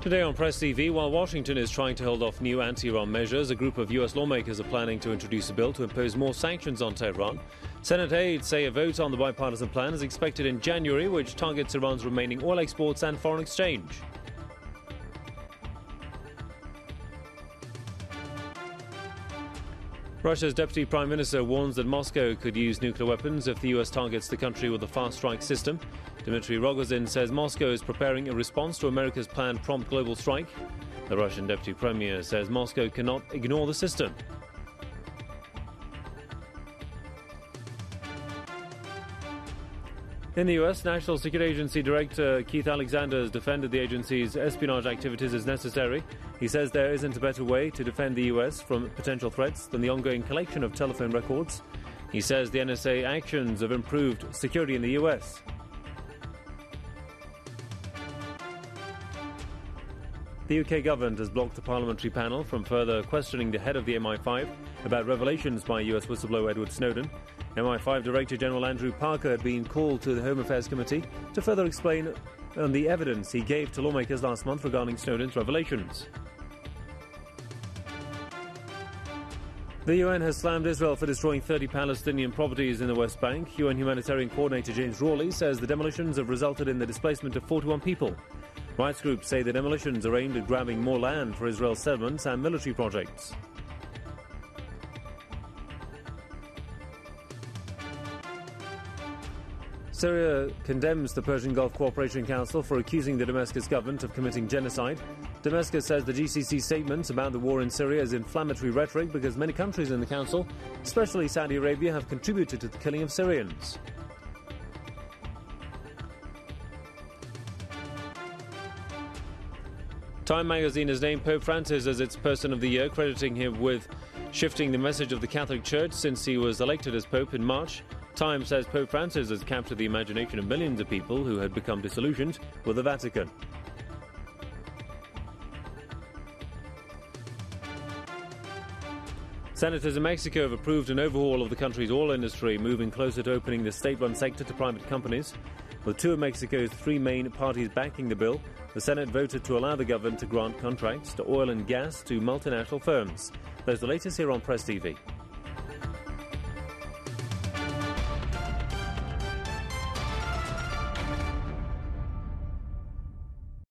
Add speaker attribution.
Speaker 1: Today on Press TV, while Washington is trying to hold off new anti-Iran measures, a group of US lawmakers are planning to introduce a bill to impose more sanctions on Tehran. Senate aides say a vote on the bipartisan plan is expected in January, which targets Iran's remaining oil exports and foreign exchange. Russia's Deputy Prime Minister warns that Moscow could use nuclear weapons if the US targets the country with a fast strike system. Dmitry Rogozin says Moscow is preparing a response to America's planned prompt global strike. The Russian Deputy Premier says Moscow cannot ignore the system. In the US, National Security Agency Director Keith Alexander has defended the agency's espionage activities as necessary. He says there isn't a better way to defend the US from potential threats than the ongoing collection of telephone records. He says the NSA actions have improved security in the US. The UK government has blocked the parliamentary panel from further questioning the head of the MI5 about revelations by US whistleblower Edward Snowden. MI5 Director General Andrew Parker had been called to the Home Affairs Committee to further explain on the evidence he gave to lawmakers last month regarding Snowden's revelations. The UN has slammed Israel for destroying 30 Palestinian properties in the West Bank. UN humanitarian coordinator James Rawley says the demolitions have resulted in the displacement of 41 people. Rights groups say the demolitions are aimed at grabbing more land for Israel's settlements and military projects. Syria condemns the Persian Gulf Cooperation Council for accusing the Damascus government of committing genocide. Damascus says the GCC statements about the war in Syria is inflammatory rhetoric because many countries in the council, especially Saudi Arabia, have contributed to the killing of Syrians. Time magazine has named Pope Francis as its Person of the Year, crediting him with shifting the message of the Catholic Church since he was elected as Pope in March. Time says Pope Francis has captured the imagination of millions of people who had become disillusioned with the Vatican. Senators in Mexico have approved an overhaul of the country's oil industry, moving closer to opening the state-run sector to private companies. With two of Mexico's three main parties backing the bill, the Senate voted to allow the government to grant contracts to oil and gas to multinational firms. There's the latest here on Press TV.